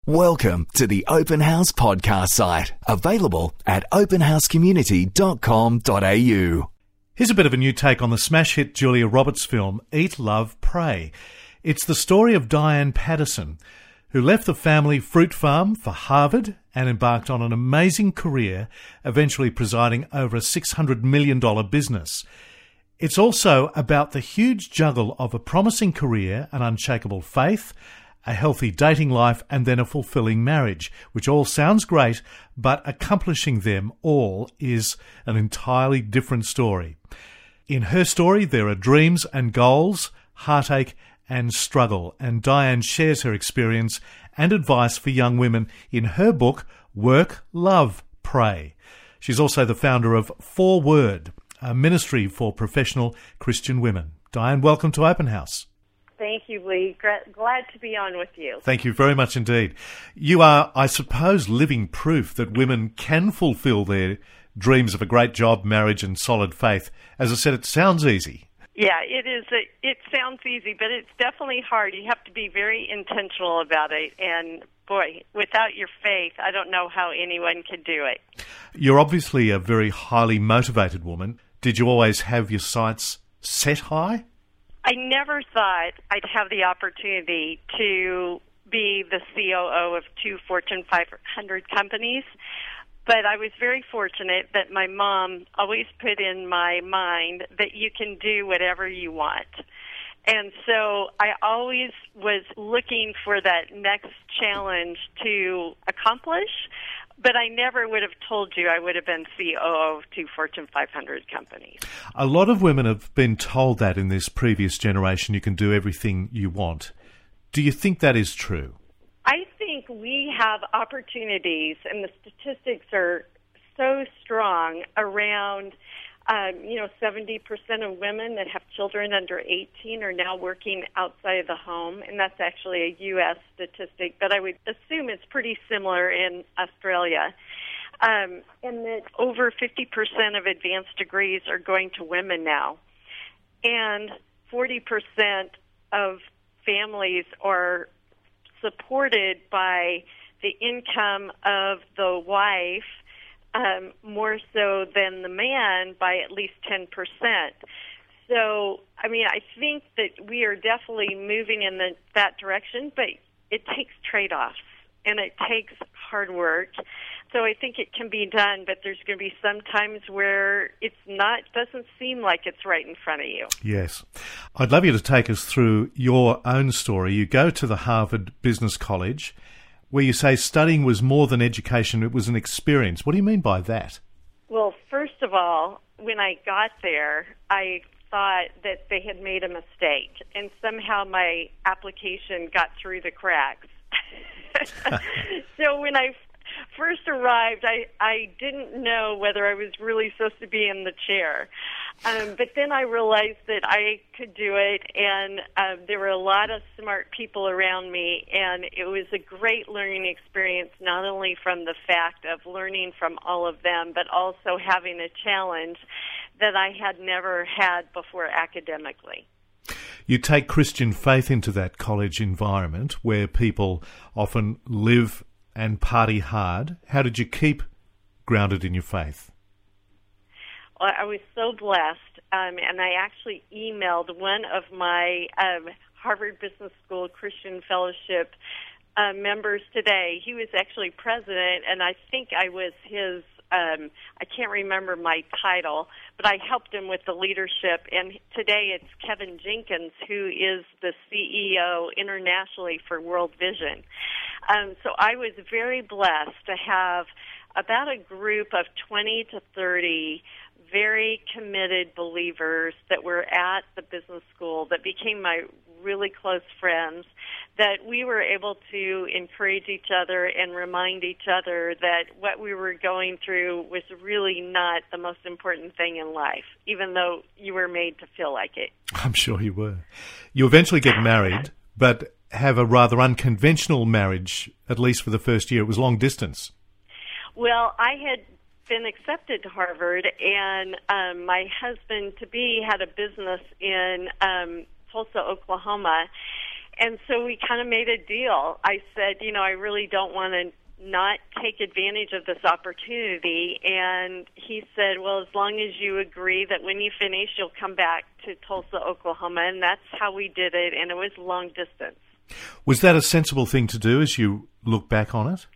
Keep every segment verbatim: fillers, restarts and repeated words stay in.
Welcome to the Open House podcast site, available at open house community dot com dot a u. Here's a bit of a new take on the smash hit Julia Roberts film, Eat, Love, Pray. It's the story of Diane Paterson, who left the family fruit farm for Harvard and embarked on an amazing career, eventually presiding over a six hundred million dollars business. It's also about the huge juggle of a promising career, an unshakable faith, a healthy dating life, and then a fulfilling marriage, which all sounds great, but accomplishing them all is an entirely different story. In her story, there are dreams and goals, heartache and struggle, and Diane shares her experience and advice for young women in her book, Work, Love, Pray. She's also the founder of Four Word, a ministry for professional Christian women. Diane, welcome to Open House. Thank you, Lee. Glad to be on with you. Thank you very much indeed. You are, I suppose, living proof that women can fulfil their dreams of a great job, marriage and solid faith. As I said, it sounds easy. Yeah, it is. A, it sounds easy, but it's definitely hard. You have to be very intentional about it. And, boy, without your faith, I don't know how anyone could do it. You're obviously a very highly motivated woman. Did you always have your sights set high? I never thought I'd have the opportunity to be the C O O of two Fortune five hundred companies, but I was very fortunate that my mom always put in my mind that you can do whatever you want. And so I always was looking for that next challenge to accomplish, but I never would have told you I would have been C O O of two Fortune five hundred companies. A lot of women have been told that in this previous generation you can do everything you want. Do you think that is true? I think we have opportunities, and the statistics are so strong around, um, you know, seventy percent of women that have children under eighteen are now working outside of the home, and that's actually a U S statistic, but I would assume it's pretty similar in Australia. Um, and that over fifty percent of advanced degrees are going to women now, and forty percent of families are supported by the income of the wife, um, more so than the man by at least ten percent. So, I mean, I think that we are definitely moving in the, that direction, but it takes trade-offs, and it takes hard work. So I think it can be done, but there's going to be some times where it's not, doesn't seem like it's right in front of you. Yes. I'd love you to take us through your own story. You go to the Harvard Business College, where you say studying was more than education, it was an experience. What do you mean by that? Well, first of all, when I got there, I thought that they had made a mistake, and somehow my application got through the cracks. So when I first arrived, I, I didn't know whether I was really supposed to be in the chair. Um, but then I realized that I could do it, and uh, there were a lot of smart people around me, and it was a great learning experience, not only from the fact of learning from all of them, but also having a challenge that I had never had before academically. You take Christian faith into that college environment where people often live and party hard. How did you keep grounded in your faith? Well, I was so blessed, um, and I actually emailed one of my um, Harvard Business School Christian Fellowship uh, members today. He was actually president, and I think I was his, um, I can't remember my title, but I helped him with the leadership. And today it's Kevin Jenkins, who is the C E O internationally for World Vision. Um, so I was very blessed to have about a group of twenty to thirty very committed believers that were at the business school that became my really close friends, that we were able to encourage each other and remind each other that what we were going through was really not the most important thing in life, even though you were made to feel like it. I'm sure you were. You eventually get married, but have a rather unconventional marriage, at least for the first year. It was long distance. Well, I had been accepted to Harvard, and um, my husband-to-be had a business in um, Tulsa, Oklahoma, and so we kind of made a deal. I said, you know, I really don't want to not take advantage of this opportunity. And he said, well, as long as you agree that when you finish, you'll come back to Tulsa, Oklahoma. And that's how we did it, and it was long distance. Was that a sensible thing to do as you look back on it?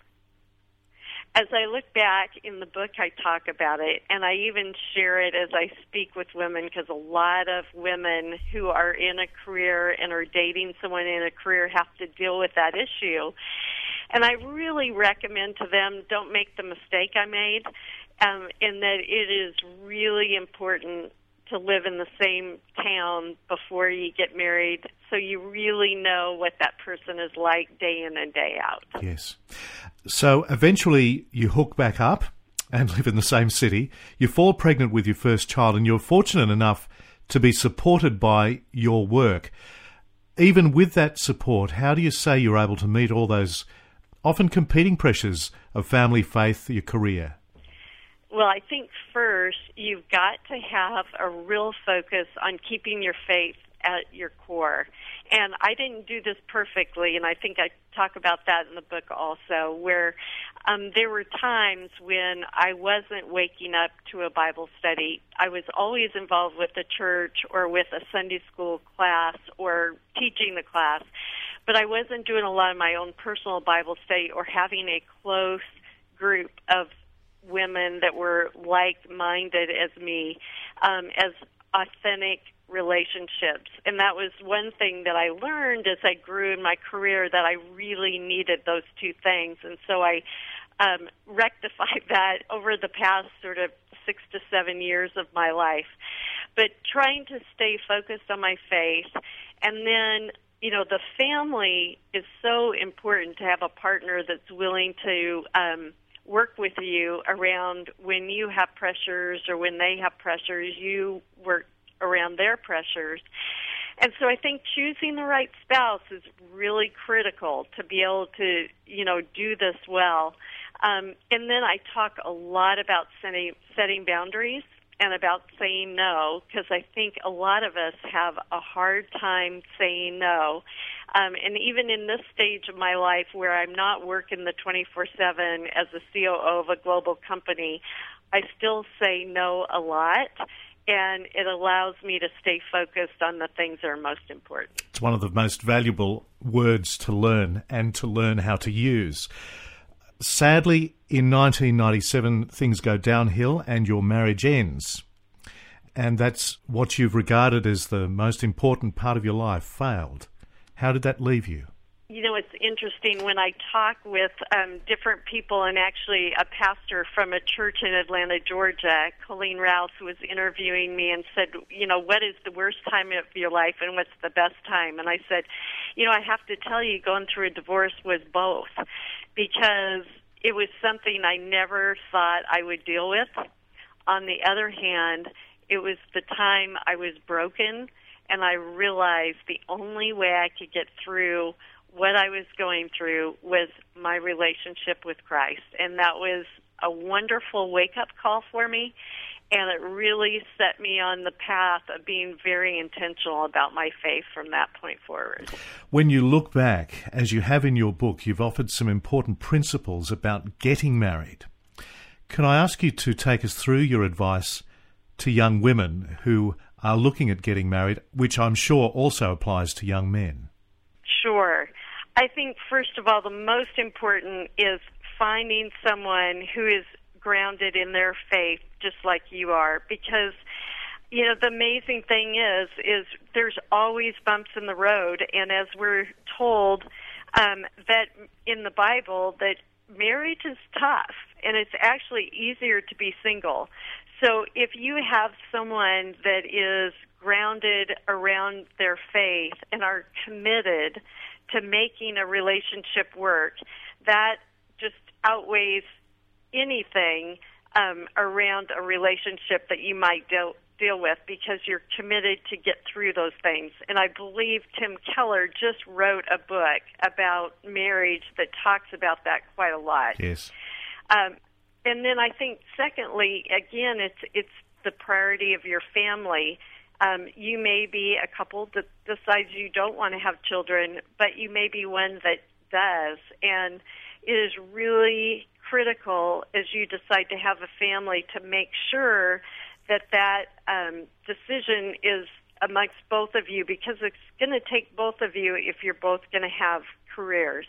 As I look back in the book, I talk about it, and I even share it as I speak with women, because a lot of women who are in a career and are dating someone in a career have to deal with that issue. And I really recommend to them, don't make the mistake I made, um, in that it is really important to live in the same town before you get married, so you really know what that person is like day in and day out. Yes. So eventually you hook back up and live in the same city. You fall pregnant with your first child, and you're fortunate enough to be supported by your work. Even with that support, how do you say you're able to meet all those often competing pressures of family, faith, your career? Well, I think first you've got to have a real focus on keeping your faith at your core. And I didn't do this perfectly, and I think I talk about that in the book also, where um, there were times when I wasn't waking up to a Bible study. I was always involved with the church or with a Sunday school class or teaching the class, but I wasn't doing a lot of my own personal Bible study or having a close group of women that were like-minded as me, um, as authentic relationships. And that was one thing that I learned as I grew in my career, that I really needed those two things. And so I um, rectified that over the past sort of six to seven years of my life. But trying to stay focused on my faith, and then, you know, the family is so important to have a partner that's willing to um, work with you around when you have pressures or when they have pressures, you work around their pressures. And so I think choosing the right spouse is really critical to be able to, you know, do this well. Um, and then I talk a lot about setting, setting boundaries and about saying no, because I think a lot of us have a hard time saying no. Um, and even in this stage of my life where I'm not working the twenty-four seven as a C O O of a global company, I still say no a lot, and it allows me to stay focused on the things that are most important. It's one of the most valuable words to learn and to learn how to use. Sadly, in nineteen ninety-seven, things go downhill and your marriage ends. And that's what you've regarded as the most important part of your life failed. How did that leave you? You know, it's interesting when I talk with um, different people, and actually a pastor from a church in Atlanta, Georgia, Colleen Rouse, was interviewing me and said, you know, what is the worst time of your life and what's the best time? And I said, you know, I have to tell you, going through a divorce was both, because it was something I never thought I would deal with. On the other hand, it was the time I was broken, and I realized the only way I could get through what I was going through was my relationship with Christ. And that was a wonderful wake-up call for me, and it really set me on the path of being very intentional about my faith from that point forward. When you look back, as you have in your book, you've offered some important principles about getting married. Can I ask you to take us through your advice to young women who are looking at getting married, which I'm sure also applies to young men? Sure. I think, first of all, the most important is finding someone who is grounded in their faith, just like you are, because, you know, the amazing thing is, is there's always bumps in the road, and as we're told um, that in the Bible, that marriage is tough, and it's actually easier to be single. So if you have someone that is grounded around their faith and are committed to making a relationship work, that just outweighs anything um, around a relationship that you might deal, deal with, because you're committed to get through those things. And I believe Tim Keller just wrote a book about marriage that talks about that quite a lot. Yes. Um, and then I think, secondly, again, it's it's the priority of your family. Um, you may be a couple that decides you don't want to have children, but you may be one that does. And it is really critical as you decide to have a family to make sure that that um, decision is amongst both of you, because it's going to take both of you if you're both going to have careers.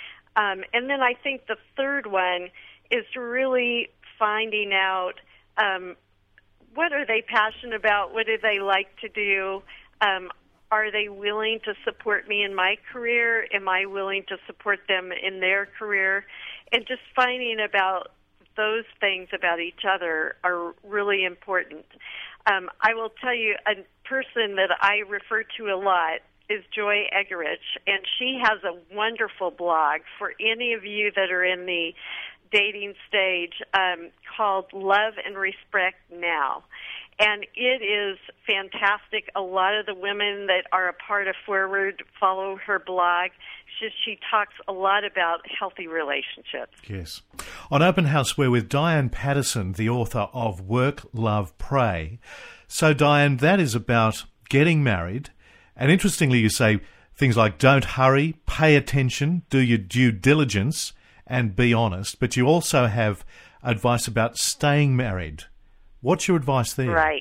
Um, and then I think the third one is really finding out um, what are they passionate about, what do they like to do, um, are they willing to support me in my career, am I willing to support them in their career, and just finding about those things about each other are really important. Um, I will tell you, a person that I refer to a lot is Joy Eggerich, and she has a wonderful blog for any of you that are in the dating stage um, called Love and Respect Now. And it is fantastic. A lot of the women that are a part of Forward follow her blog. She, she talks a lot about healthy relationships. Yes. On Open House, we're with Diane Paterson, the author of Work, Love, Pray. So, Diane, that is about getting married. And interestingly, you say things like don't hurry, pay attention, do your due diligence, and be honest. But you also have advice about staying married. What's your advice there? Right.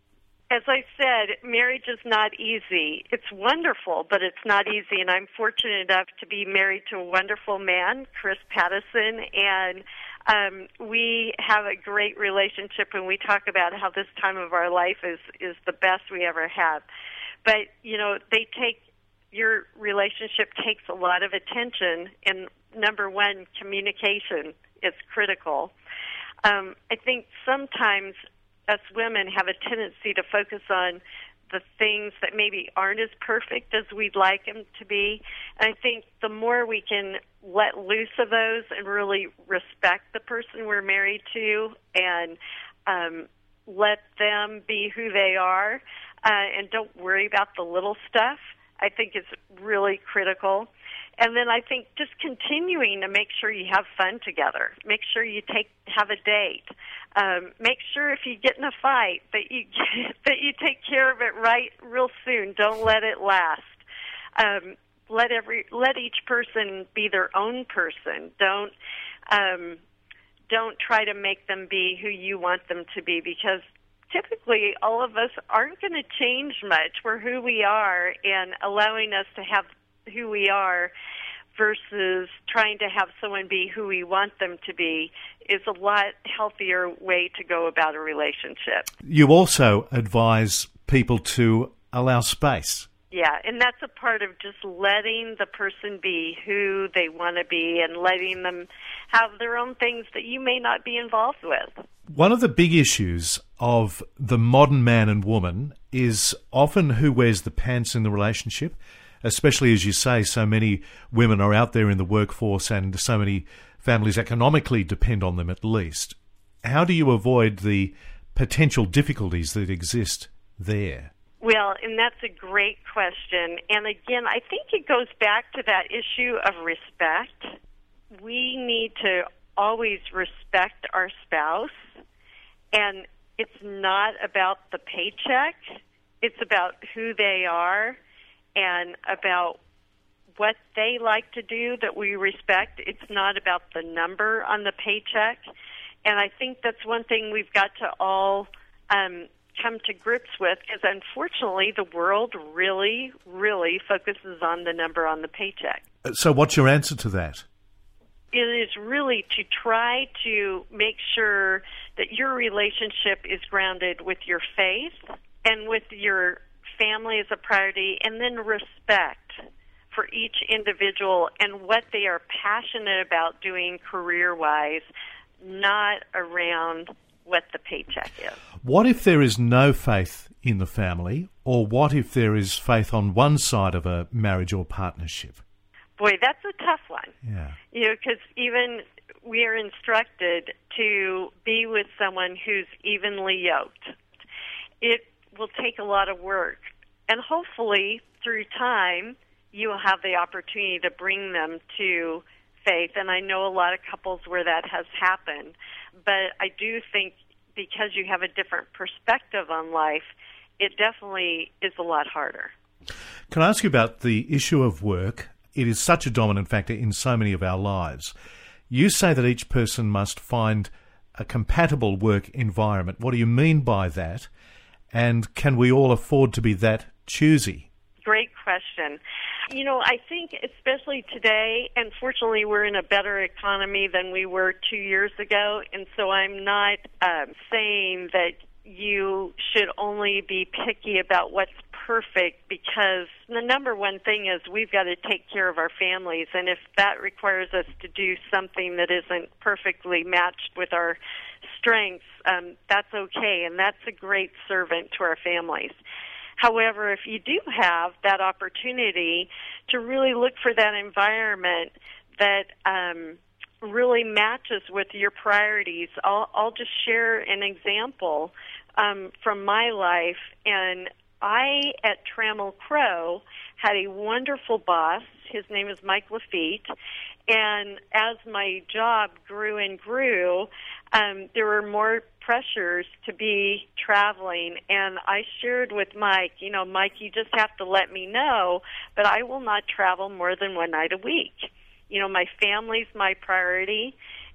As I said, marriage is not easy. It's wonderful, but it's not easy. And I'm fortunate enough to be married to a wonderful man, Chris Pattison, and um, we have a great relationship, and we talk about how this time of our life is, is the best we ever have. But, you know, they take, your relationship takes a lot of attention, and number one, communication is critical. Um, I think sometimes us women have a tendency to focus on the things that maybe aren't as perfect as we'd like them to be. And I think the more we can let loose of those and really respect the person we're married to and um, let them be who they are uh, and don't worry about the little stuff, I think is really critical. And then I think just continuing to make sure you have fun together. Make sure you take have a date. Um, make sure if you get in a fight that you that you take care of it right real soon. Don't let it last. Um, let every let each person be their own person. Don't um, don't try to make them be who you want them to be, because typically all of us aren't going to change much. We're who we are, and allowing us to have who we are versus trying to have someone be who we want them to be is a lot healthier way to go about a relationship. You also advise people to allow space. Yeah, and that's a part of just letting the person be who they want to be and letting them have their own things that you may not be involved with. One of the big issues of the modern man and woman is often who wears the pants in the relationship. Especially, as you say, so many women are out there in the workforce and so many families economically depend on them at least. How do you avoid the potential difficulties that exist there? Well, and that's a great question. And again, I think it goes back to that issue of respect. We need to always respect our spouse, and it's not about the paycheck. It's about who they are and about what they like to do that we respect. It's not about the number on the paycheck. And I think that's one thing we've got to all um, come to grips with, because unfortunately the world really, really focuses on the number on the paycheck. So what's your answer to that? It is really to try to make sure that your relationship is grounded with your faith and with your family as a priority, and then respect for each individual and what they are passionate about doing career-wise, not around what the paycheck is. What if there is no faith in the family, or what if there is faith on one side of a marriage or partnership? Boy, that's a tough one. Yeah. You know, because even we are instructed to be with someone who's evenly yoked. It will take a lot of work, and hopefully through time you will have the opportunity to bring them to faith. And I know a lot of couples where that has happened, but I do think because you have a different perspective on life, it definitely is a lot harder. Can I ask you about the issue of work? It is such a dominant factor in so many of our lives. You say that each person must find a compatible work environment. What do you mean by that? And can we all afford to be that choosy? Great question. You know, I think especially today, and fortunately we're in a better economy than we were two years ago, and so I'm not um, saying that you should only be picky about what's perfect, because the number one thing is we've got to take care of our families, and if that requires us to do something that isn't perfectly matched with our strengths, um, that's okay, and that's a great servant to our families. However, if you do have that opportunity to really look for that environment that um, really matches with your priorities, I'll, I'll just share an example um, from my life. And I, at Trammell Crow, had a wonderful boss. His name is Mike Lafitte. And as my job grew and grew, um, there were more pressures to be traveling. And I shared with Mike, you know, Mike, you just have to let me know, but I will not travel more than one night a week. You know, my family's my priority.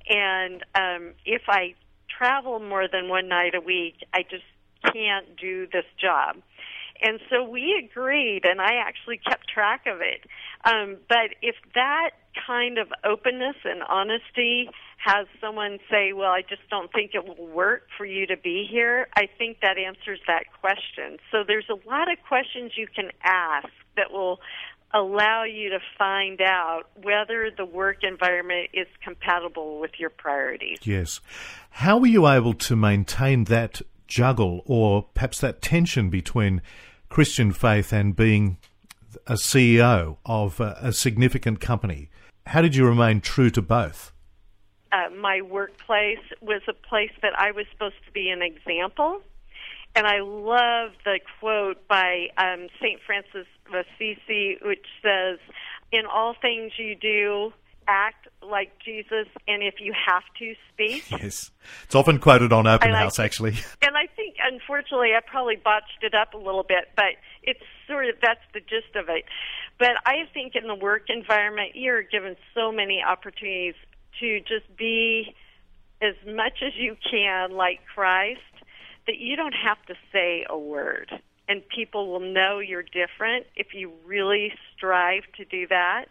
And um, if I travel more than one night a week, I just can't do this job. And so we agreed, and I actually kept track of it. Um, but if that kind of openness and honesty has someone say, well, I just don't think it will work for you to be here, I think that answers that question. So there's a lot of questions you can ask that will allow you to find out whether the work environment is compatible with your priorities. Yes. How were you able to maintain that juggle, or perhaps that tension between Christian faith and being a C E O of a, a significant company? How did you remain true to both? Uh, my workplace was a place that I was supposed to be an example. And I love the quote by um, Saint Francis of Assisi, which says, in all things you do, act like Jesus, and if you have to, speak. Yes. It's often quoted on Open and House, I, actually. And I think, unfortunately, I probably botched it up a little bit, but it's sort of, that's the gist of it. But I think in the work environment, you're given so many opportunities to just be as much as you can like Christ, that you don't have to say a word. And people will know you're different if you really strive to do that.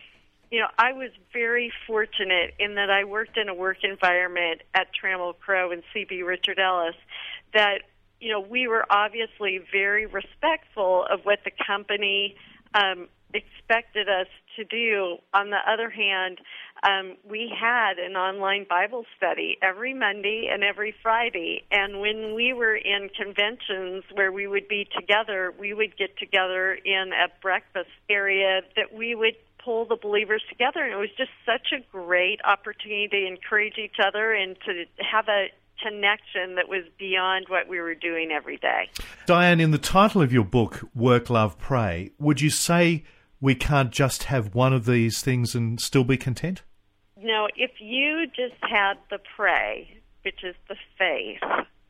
You know, I was very fortunate in that I worked in a work environment at Trammell Crow and C B Richard Ellis that, you know, we were obviously very respectful of what the company um, expected us to do. On the other hand, um, we had an online Bible study every Monday and every Friday. And when we were in conventions where we would be together, we would get together in a breakfast area that we would pull the believers together. And it was just such a great opportunity to encourage each other and to have a connection that was beyond what we were doing every day. Diane, in the title of your book, Work, Love, Pray, would you say we can't just have one of these things and still be content? No, if you just had the pray, which is the faith,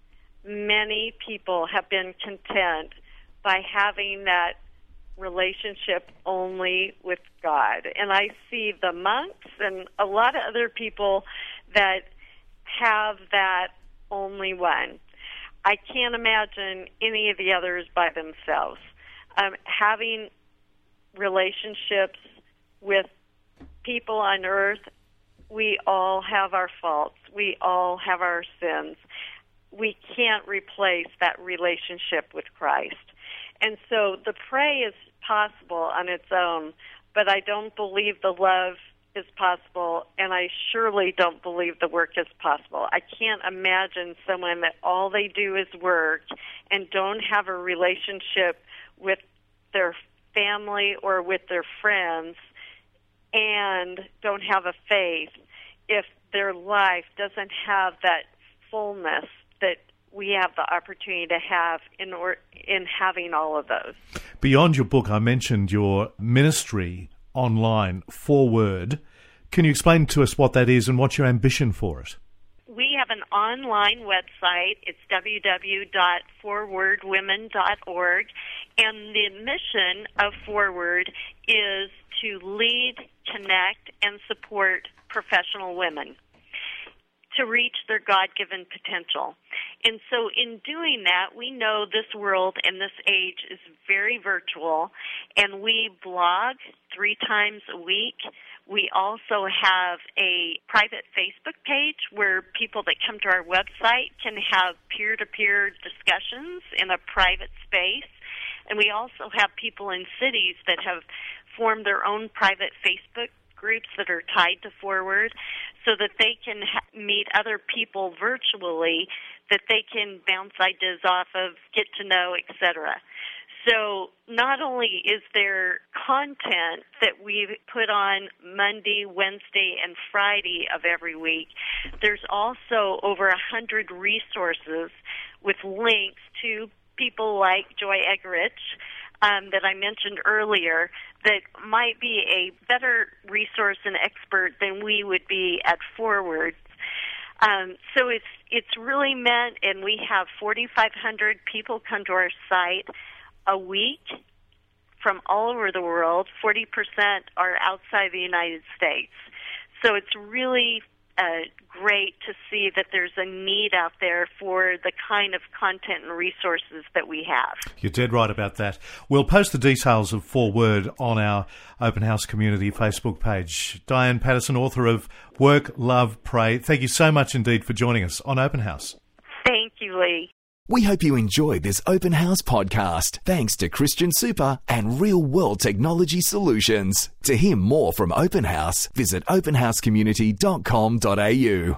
many people have been content by having that relationship only with God. And I see the monks and a lot of other people that have that only one. I can't imagine any of the others by themselves. Um, having relationships with people on earth, we all have our faults. We all have our sins. We can't replace that relationship with Christ. And so the pray is possible on its own, but I don't believe the love is possible, and I surely don't believe the work is possible. I can't imagine someone that all they do is work and don't have a relationship with their family or with their friends and don't have a faith if their life doesn't have that fullness that we have the opportunity to have in or, in having all of those. Beyond your book, I mentioned your ministry online, Forward. Can you explain to us what that is and what's your ambition for it? We have an online website. It's w w w dot forward women dot org, and the mission of Forward is to lead, connect, and support professional women to reach their God-given potential. And so in doing that, we know this world and this age is very virtual, and we blog three times a week. We also have a private Facebook page where people that come to our website can have peer-to-peer discussions in a private space. And we also have people in cities that have formed their own private Facebook groups that are tied to Forward so that they can ha- meet other people virtually that they can bounce ideas off of, get to know, et cetera. So not only is there content that we put on Monday, Wednesday, and Friday of every week, there's also over one hundred resources with links to people like Joy Eggerich, Um, that I mentioned earlier, that might be a better resource and expert than we would be at Forward. Um, so it's it's really meant, and we have forty-five hundred people come to our site a week from all over the world. forty percent are outside the United States. So it's really Uh, great to see that there's a need out there for the kind of content and resources that we have. You're dead right about that. We'll post the details of Forward on our Open House Community Facebook page. Diane Paterson, author of Work, Love, Pray, thank you so much indeed for joining us on Open House. Thank you, Lee. We hope you enjoyed this Open House podcast, thanks to Christian Super and Real World Technology Solutions. To hear more from Open House, visit open house community dot com dot a u.